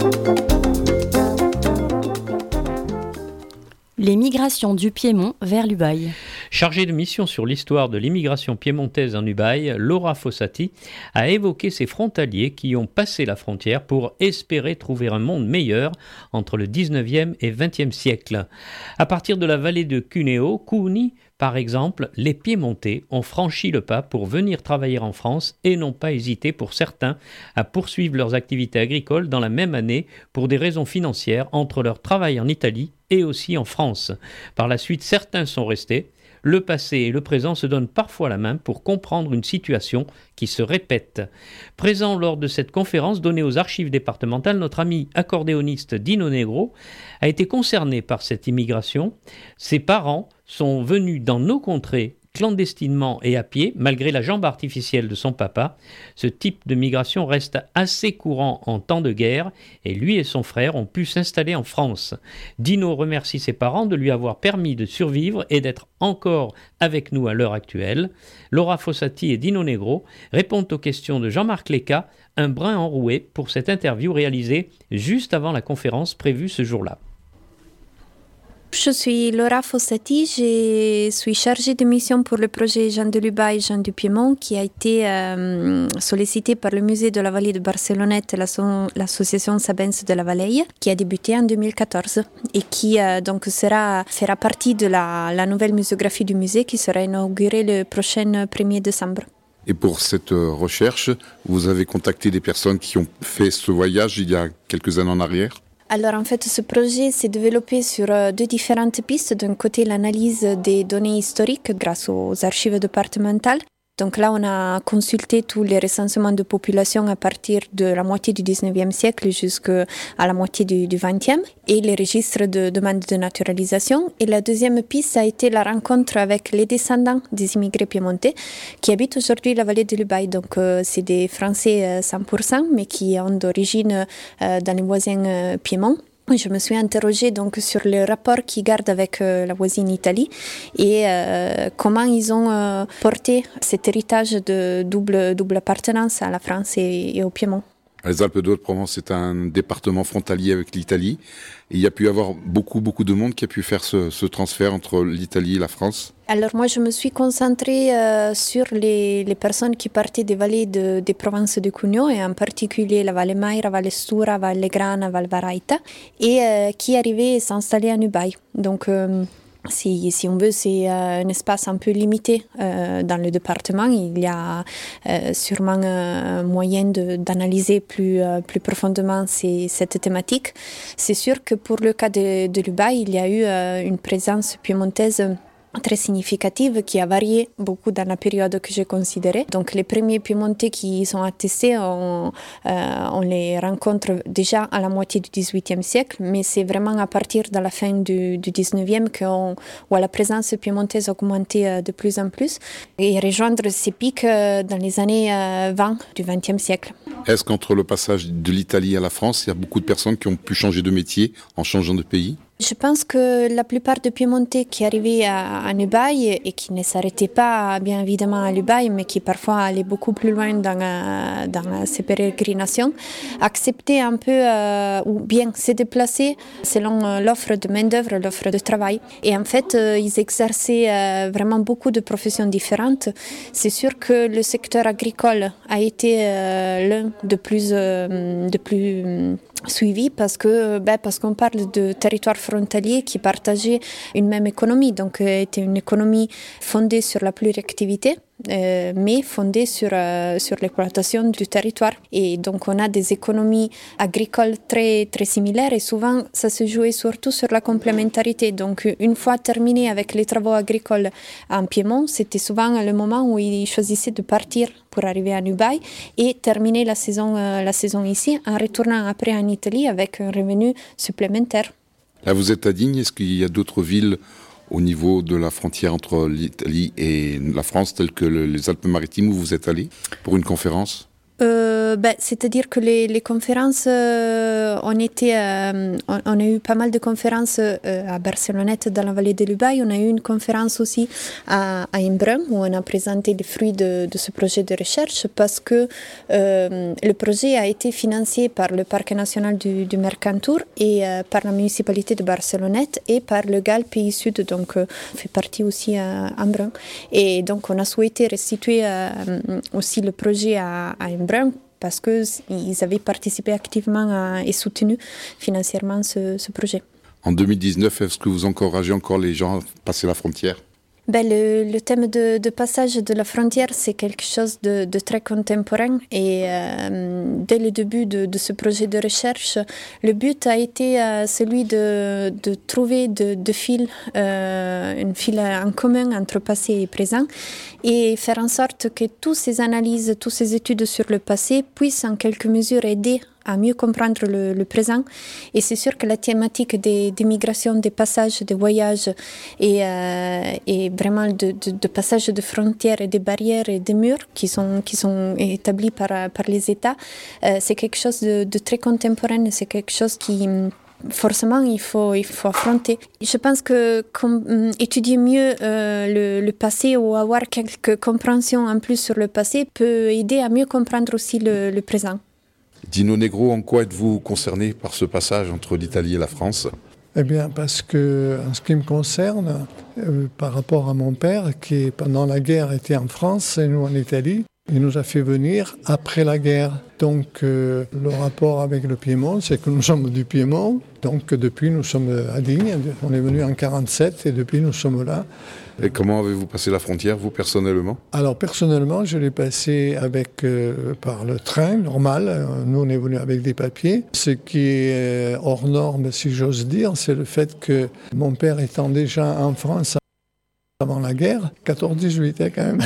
Les migrations du Piémont vers l'Ubaye. Chargée de mission sur l'histoire de l'immigration piémontaise en Ubaye, Laura Fossati a évoqué ces frontaliers qui ont passé la frontière pour espérer trouver un monde meilleur entre le 19e et 20e siècle. À partir de la vallée de Cuneo, Cuni, par exemple, les Piémontais ont franchi le pas pour venir travailler en France et n'ont pas hésité pour certains à poursuivre leurs activités agricoles dans la même année pour des raisons financières entre leur travail en Italie et aussi en France. Par la suite, certains sont restés. Le passé et le présent se donnent parfois la main pour comprendre une situation qui se répète. Présent lors de cette conférence donnée aux archives départementales, notre ami accordéoniste Dino Negro a été concerné par cette immigration. Ses parents sont venus dans nos contrées clandestinement et à pied, malgré la jambe artificielle de son papa. Ce type de migration reste assez courant en temps de guerre et lui et son frère ont pu s'installer en France. Dino remercie ses parents de lui avoir permis de survivre et d'être encore avec nous à l'heure actuelle. Laura Fossati et Dino Negro répondent aux questions de Jean-Marc Leca, un brin enroué pour cette interview réalisée juste avant la conférence prévue ce jour-là. Je suis Laura Fossati, je suis chargée de mission pour le projet Gens de l'Ubaye, Gens du Piémont qui a été sollicité par le musée de la vallée de Barcelonnette et l'association Sabens de la Vallée qui a débuté en 2014 et qui donc fera partie de la nouvelle muséographie du musée qui sera inaugurée le prochain 1er décembre. Et pour cette recherche, vous avez contacté des personnes qui ont fait ce voyage il y a quelques années en arrière ? Alors en fait, ce projet s'est développé sur deux différentes pistes. D'un côté, l'analyse des données historiques grâce aux archives départementales. Donc là, on a consulté tous les recensements de population à partir de la moitié du 19e siècle jusqu'à la moitié du 20e et les registres de demandes de naturalisation. Et la deuxième piste a été la rencontre avec les descendants des immigrés piémontais qui habitent aujourd'hui la vallée de l'Ubaye. Donc c'est des Français 100%, mais qui ont d'origine dans les voisins Piémont. Je me suis interrogée donc sur le rapport qu'ils gardent avec la voisine Italie et comment ils ont porté cet héritage de double appartenance à la France et au Piémont. Les Alpes de Haute-Provence, c'est un département frontalier avec l'Italie. Et il y a pu y avoir beaucoup de monde qui a pu faire ce transfert entre l'Italie et la France. Alors moi, je me suis concentrée sur les personnes qui partaient des vallées des provinces de Cuneo et en particulier la Valle Maira, Valle Stura, Valle Grana, Valle Varaita et qui arrivaient à s'installer en Ubaye. Donc si on veut, c'est un espace un peu limité dans le département. Il y a sûrement moyen d'analyser plus profondément cette thématique. C'est sûr que pour le cas de l'Ubaye, il y a eu une présence piémontaise très significative qui a varié beaucoup dans la période que j'ai considérée. Donc les premiers Piémontais qui sont attestés, on les rencontre déjà à la moitié du XVIIIe siècle, mais c'est vraiment à partir de la fin du XIXe qu'on voit la présence piémontaise augmenter de plus en plus et rejoindre ces pics dans les années 20 du XXe siècle. Est-ce qu'entre le passage de l'Italie à la France, il y a beaucoup de personnes qui ont pu changer de métier en changeant de pays ? Je pense que la plupart des Piémontais qui arrivaient à Ubaye et qui ne s'arrêtaient pas bien évidemment à l'Ubaye, mais qui parfois allaient beaucoup plus loin dans ces pérégrinations, acceptaient un peu ou bien se déplacer selon l'offre de main-d'œuvre, l'offre de travail. Et en fait, ils exerçaient vraiment beaucoup de professions différentes. C'est sûr que le secteur agricole a été l'un de plus suivi parce qu'on parle de territoires frontaliers qui partageaient une même économie, donc était une économie fondée sur la pluriactivité, mais fondée sur l'exploitation du territoire. Et donc on a des économies agricoles très, très similaires et souvent ça se jouait surtout sur la complémentarité. Donc une fois terminé avec les travaux agricoles en Piémont, c'était souvent le moment où ils choisissaient de partir pour arriver à Ubaye et terminer la saison ici en retournant après en Italie avec un revenu supplémentaire. Là vous êtes à Digne, est-ce qu'il y a d'autres villes au niveau de la frontière entre l'Italie et la France, telles que les Alpes-Maritimes, où vous êtes allé pour une conférence ? C'est-à-dire que les conférences, on a eu pas mal de conférences à Barcelonnette, dans la vallée de l'Ubaye. On a eu une conférence aussi à Embrun, où on a présenté les fruits de ce projet de recherche, parce que le projet a été financé par le Parc national du Mercantour et par la municipalité de Barcelonnette et par le GAL Pays Sud, donc fait partie aussi à Embrun. Et donc on a souhaité restituer aussi le projet à Embrun, parce qu'ils avaient participé activement et soutenu financièrement ce projet. En 2019, est-ce que vous encouragez encore les gens à passer la frontière ? Le thème de passage de la frontière, c'est quelque chose de très contemporain et dès le début de ce projet de recherche, le but a été celui de trouver deux fils, une file en commun entre passé et présent, et faire en sorte que toutes ces analyses, toutes ces études sur le passé puissent en quelque mesure aider à mieux comprendre le présent. Et c'est sûr que la thématique des migrations, des passages, des voyages et vraiment de passages de frontières et des barrières et des murs qui sont établis par les États, c'est quelque chose de très contemporain, c'est quelque chose qui forcément il faut affronter. Je pense que étudier mieux le passé ou avoir quelques compréhensions en plus sur le passé peut aider à mieux comprendre aussi le présent. Dino Negro, en quoi êtes-vous concerné par ce passage entre l'Italie et la France ? Eh bien, parce que, en ce qui me concerne, par rapport à mon père, qui pendant la guerre était en France et nous en Italie, il nous a fait venir après la guerre. Donc, le rapport avec le Piémont, c'est que nous sommes du Piémont. Donc, depuis, nous sommes à Digne. On est venu en 1947 et depuis, nous sommes là. Et comment avez-vous passé la frontière, vous, personnellement ? Alors, personnellement, je l'ai passé par le train, normal. Nous, on est venu avec des papiers. Ce qui est hors norme, si j'ose dire, c'est le fait que mon père étant déjà en France avant la guerre, 14-18, quand même.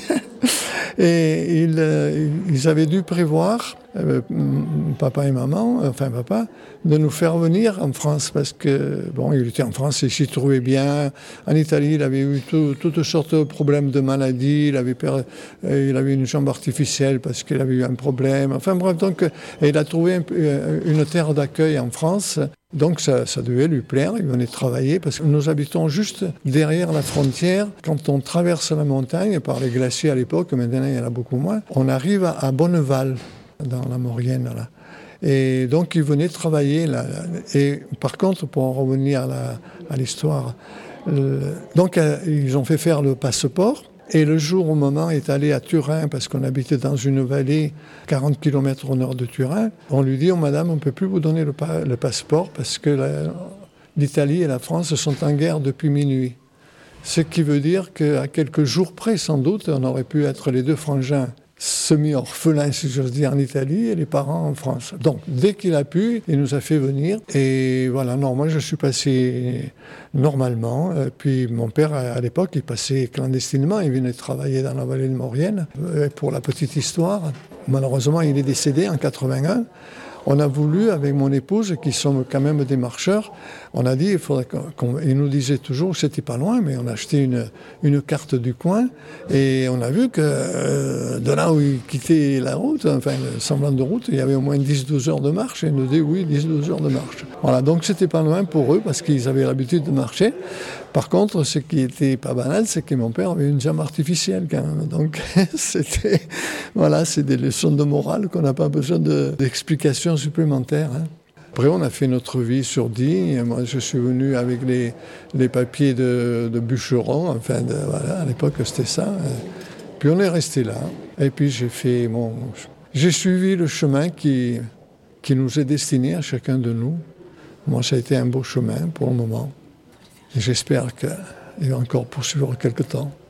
Et ils avaient dû prévoir, papa et maman, de nous faire venir en France parce que, il était en France, il s'y trouvait bien. En Italie, il avait eu toutes sortes de problèmes de maladies. Il avait une jambe artificielle parce qu'il avait eu un problème. Enfin bref, donc, il a trouvé une terre d'accueil en France. Donc ça devait lui plaire, il venait travailler parce que nous habitons juste derrière la frontière. Quand on traverse la montagne, par les glaciers à l'époque, maintenant il y en a beaucoup moins, on arrive à Bonneval, dans la Maurienne, là. Et donc il venait travailler là. Et par contre, pour en revenir à l'histoire, donc ils ont fait faire le passeport. Et le jour où maman est allée à Turin, parce qu'on habitait dans une vallée 40 km au nord de Turin, on lui dit « Oh madame, on ne peut plus vous donner le passeport parce que l'Italie et la France sont en guerre depuis minuit. » Ce qui veut dire qu'à quelques jours près, sans doute, on aurait pu être les deux frangins semi-orphelins, si j'ose dire, en Italie et les parents en France. Donc, dès qu'il a pu, il nous a fait venir. Et voilà, non, moi je suis passé normalement. Puis mon père, à l'époque, il passait clandestinement. Il venait travailler dans la vallée de Maurienne. Pour la petite histoire, malheureusement, il est décédé en 81. On a voulu, avec mon épouse, qui sommes quand même des marcheurs, on a dit, il faudrait il nous disait toujours que c'était pas loin, mais on a acheté une carte du coin et on a vu que de là où il quittait la route, enfin le semblant de route, il y avait au moins 10-12 heures de marche et il nous dit oui, 10-12 heures de marche. Voilà, donc c'était pas loin pour eux parce qu'ils avaient l'habitude de marcher. Par contre, ce qui était pas banal, c'est que mon père avait une jambe artificielle quand même. Donc c'est des leçons de morale qu'on n'a pas besoin d'explications supplémentaires. Hein. Après, on a fait notre vie sur Digne. Moi, je suis venu avec les papiers de bûcheron. Enfin, à l'époque, c'était ça. Puis on est resté là. Et puis j'ai suivi le chemin qui nous est destiné à chacun de nous. Moi, ça a été un beau chemin pour le moment. Et j'espère qu'il va encore poursuivre quelque temps.